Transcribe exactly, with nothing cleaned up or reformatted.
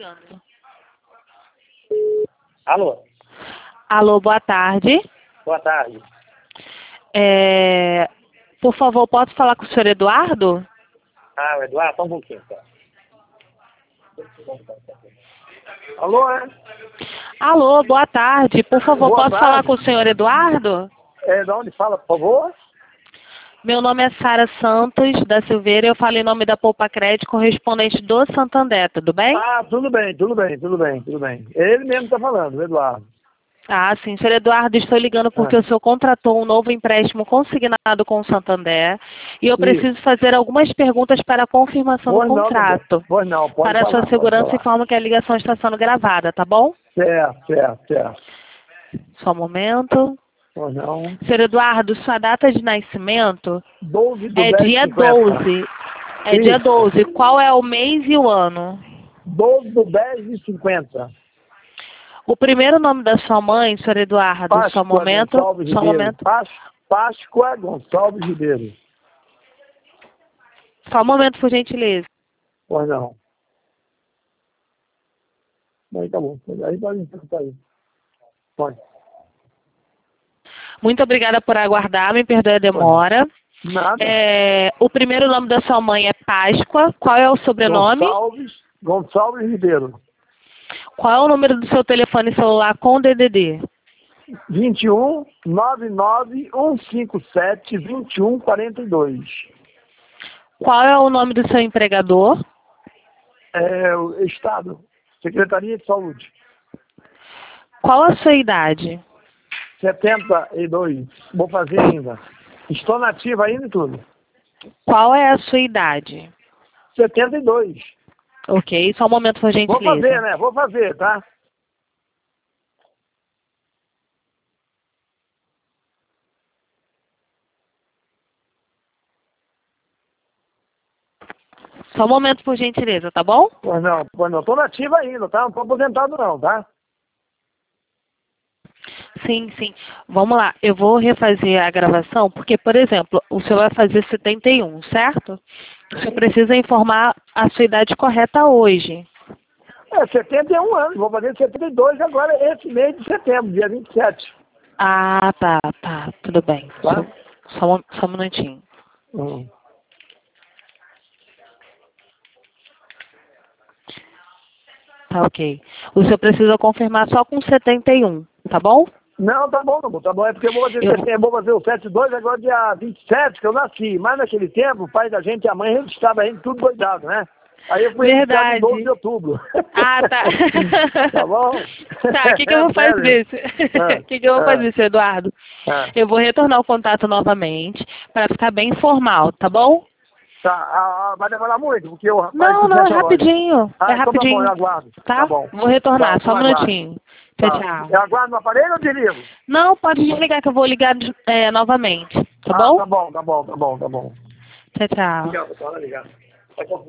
ligando. Alô? Alô, boa tarde. Boa tarde. É, por favor, posso falar com o senhor Eduardo? Ah, o Eduardo, só um pouquinho, tá? Alô, é? Alô, boa tarde. Por favor, Boa posso tarde. falar com o senhor Eduardo? É, de onde fala, por favor? Meu nome é Sara Santos da Silveira e eu falo em nome da Poupa Crédito, correspondente do Santander, tudo bem? Ah, tudo bem, tudo bem, tudo bem, tudo bem. Ele mesmo está falando, o Eduardo. Ah, sim. Senhor Eduardo, estou ligando porque Ah. o senhor contratou um novo empréstimo consignado com o Santander e eu preciso Isso. fazer algumas perguntas para a confirmação do Pois não, meu bem. contrato. Pois não, pode Para a falar, sua pode segurança, falar. informo que a ligação está sendo gravada, tá bom? Certo, certo, certo. Só um momento. Pois não. Senhor Eduardo, sua data de nascimento doze do é dez dia cinquenta. doze. É dia Isso. doze. Qual é o mês e o ano? doze do dez de cinquenta. O primeiro nome da sua mãe, senhor Eduardo, só um Páscoa momento, Gonçalves só um Ribeiro. momento. Pás- Páscoa Gonçalves Ribeiro. Só um momento, por gentileza. Pois não. Aí tá bom. Aí pode perguntar aí. Pode. Muito obrigada por aguardar, me perdoe a demora. Nada. É, o primeiro nome da sua mãe é Páscoa. Qual é o sobrenome? Gonçalves, Gonçalves Ribeiro. Qual é o número do seu telefone celular com D D D? vinte e um, nove nove, um cinco sete, vinte e um, quarenta e dois. Qual é o nome do seu empregador? É o Estado. Secretaria de Saúde. Qual a sua idade? setenta e dois. Vou fazer ainda. Estou nativa ainda e tudo. Qual é a sua idade? setenta e dois. Ok, só um momento, por Vou fazer, gentileza. né? Vou fazer, tá? Só um momento, por gentileza, tá bom? Pois não, pois não. Estou nativa ainda, tá? Não estou aposentado não, tá? Sim, sim. Vamos lá, eu vou refazer a gravação, porque, por exemplo, o senhor vai fazer setenta e um, certo? O senhor precisa informar a sua idade correta hoje. É, setenta e um anos. Vou fazer setenta e dois agora, esse mês de setembro, dia vinte e sete. Ah, tá, tá, tudo bem. Tá? Só, só, um, só um minutinho. Hum. Tá, ok. O senhor precisa confirmar só com setenta e um, tá bom? Não, tá bom, não, tá bom. É porque eu vou fazer, Eu- setembro, vou fazer o setenta e dois agora dia vinte e sete, que eu nasci. Mas naquele tempo, o pai da gente e a mãe registravam a gente tudo doidado, né? Aí eu fui registrado em Verdade. doze de outubro. Ah, tá. Tá bom? Tá, o que, que eu vou É sério. fazer? Ah, O que, que eu vou ah, fazer, seu Eduardo? ah. Eu vou retornar o contato novamente para ficar bem formal, tá bom? Tá, ah, ah, vai demorar muito, porque o rapaz Não, que não, é fecha a loja. rapidinho. Ah, É então tá bom, eu rapidinho, aguardo. Tá tá? bom. Vou retornar, Tá, só então um aguardo. minutinho. Tchau, Tá. tchau. Eu aguardo no aparelho ou desligo? Não, pode desligar que eu vou ligar é, novamente, tá Ah, bom? tá bom, tá bom, tá bom, tá bom. Tchau, tchau. Obrigado, pode ligar.